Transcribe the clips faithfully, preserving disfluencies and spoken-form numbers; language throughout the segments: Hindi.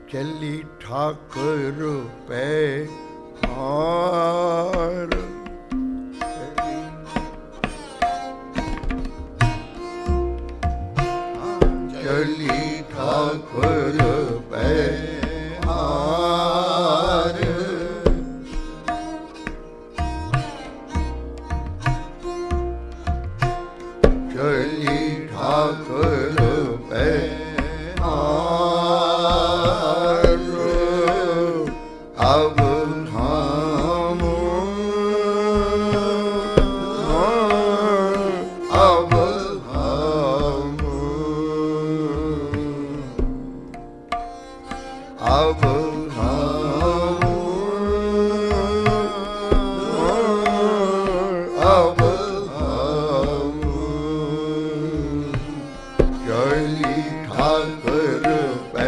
चली ठाकुर पे हार, चली ठाकुर पे हार, चली ठाकुर पे हार, अब हम अब हम अब हम अब हम चली ठाकुर पे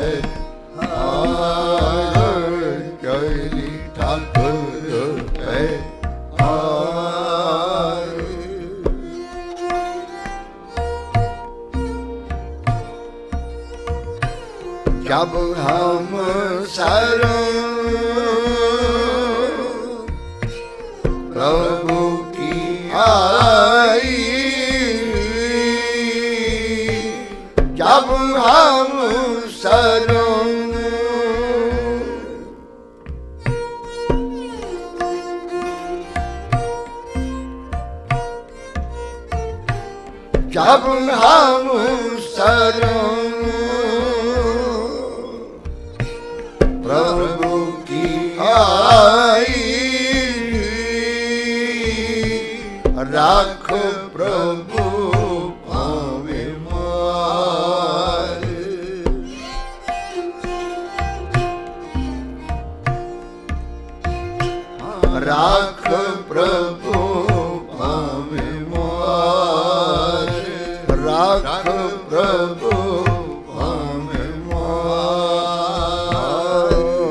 हार, चली ठाकुर पे हार, जब हम शरण प्रभु की आई, जब हम शरण जब हम शरण प्रभु की आई, राख प्रभु पावे मार, राख प्रभु पावे मार, राख प्रभु पावे मार,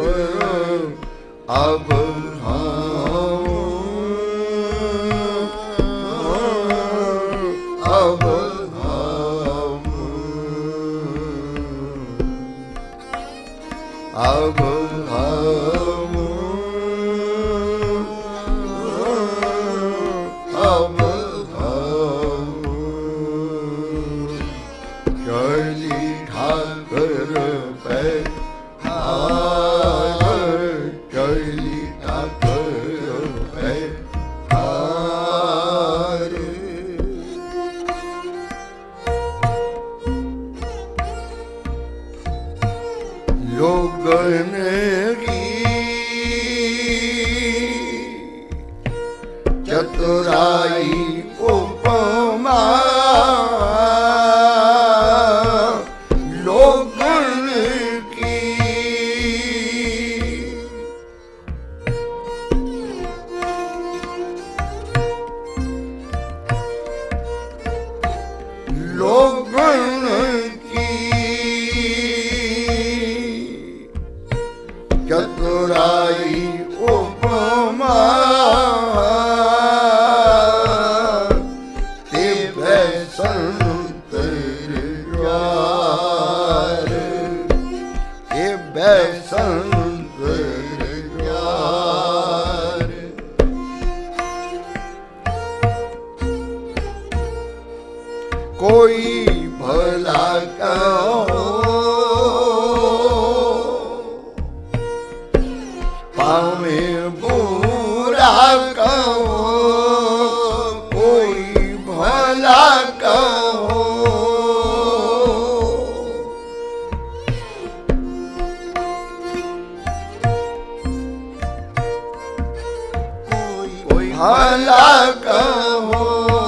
अब हम अब हम अब हम अब हम चली ठाकुर पे हार, चली ठाकुर पे हार, लोगन की चतुराई उपमा, लोगन की लोगन की चतुराई उपमा, दिव्य संत द्वार, दिव्य संत द्वार, कोई भला कहो पावे बुरा कहो, कोई भला कहो कोई भला कहो,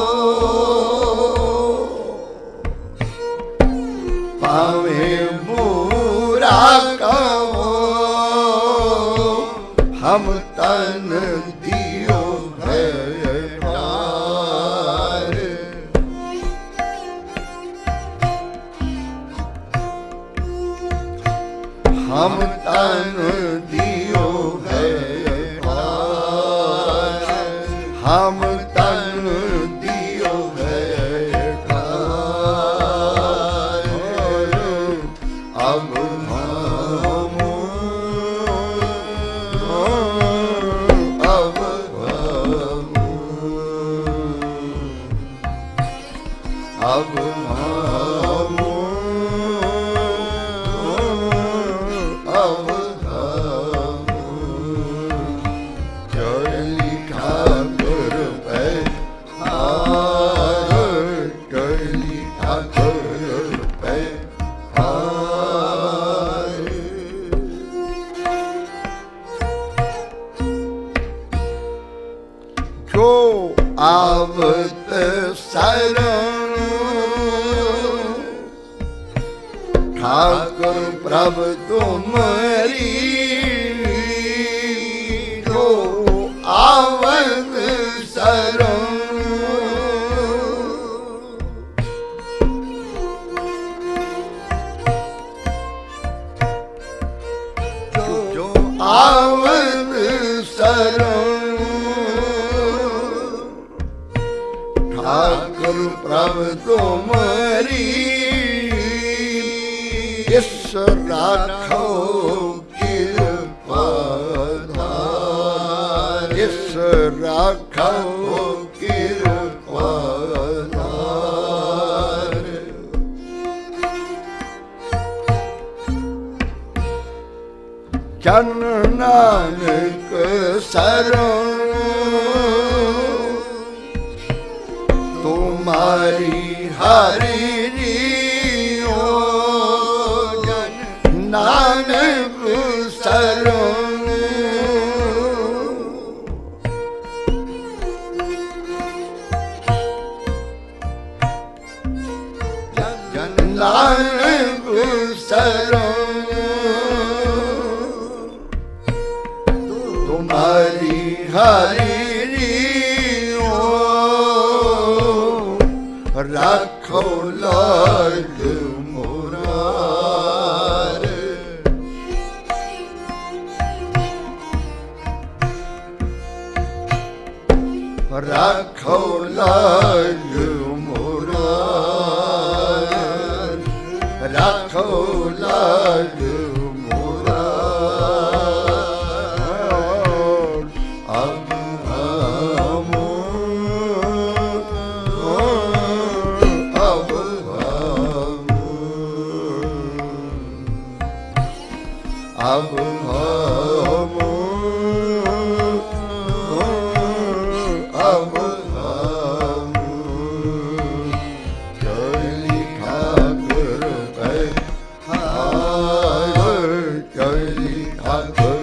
पावे बुरा कहो, हम तन दियो है ठार, हम तन दियो है ठार, हम तन दियो है ठार, अब हम ਆਵਤ ਸਰਣ ठाकुर प्रभ तुमरी जो आवत शरण जो आवत शरण ठाकुर प्रभ तुमरी इस राखो कृपा धार इस राखो कृपा धार जन नानक शरण तुम्हारी हरि नानक शरण जन नानक शरण तुम्हारी हरि राखो लाज राखो लाज मुरार राखो लाज मुरार अब हम अब हम अब हम अब हम चली ठाकुर है चली ठाकुर